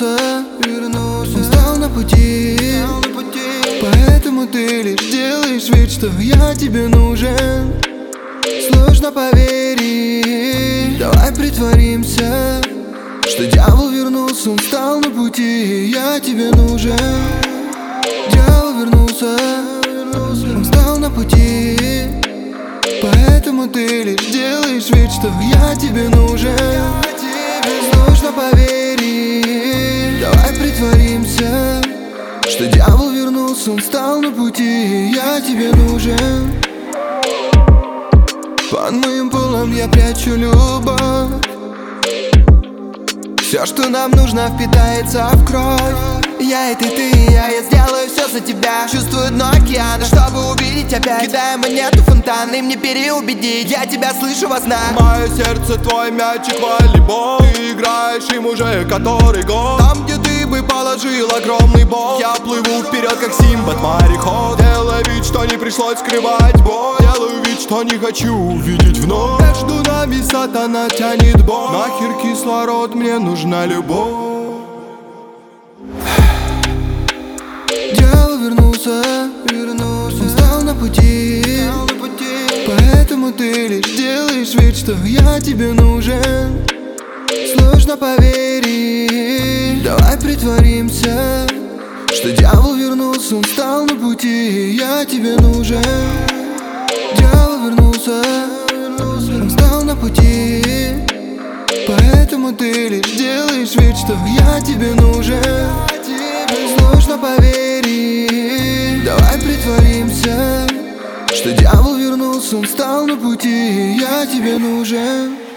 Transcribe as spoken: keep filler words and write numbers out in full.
вернулся, вернулся. Он стал на пути, стал на пути. Поэтому ты лишь делаешь вид, что я тебе нужен. Сложно поверить, давай притворимся, что дьявол вернулся, он стал на пути, я тебе нужен. Дьявол вернулся, он стал на пути. Поэтому ты лишь делаешь вид, что я тебе нужен. Сложно поверить, давай притворимся, что дьявол вернулся, он стал на пути, я тебе нужен. Под моим полом я прячу любовь. Все, что нам нужно, впитается в кровь. Я и ты, ты и я, я сделаю все за тебя. Чувствую дно океана, чтобы увидеть опять. Кидая монету в фонтан, им не переубедить. Я тебя слышу во снах. Мое сердце твой мячик волейбол. Ты играешь им уже который год. Там, где ты бы положил огромный бол, я плыву вперед, как Симбад мореход. Делаю вид, что не пришлось скрывать боль. Делаю вид, что не хочу увидеть вновь. Между нами сатана тянет боль. Нахер кислород, мне нужна любовь. Дьявол вернулся, вернулся. Он стал на пути, стал на пути. Поэтому ты лишь делаешь вид, что я тебе нужен. Сложно поверить, давай притворимся, что дьявол вернулся, он стал на пути, я тебе нужен. Дьявол вернулся, он стал на пути. Поэтому ты лишь делаешь вид, что я тебе нужен. Сложно поверить, давай притворимся, что дьявол вернулся, он стал на пути, я тебе нужен.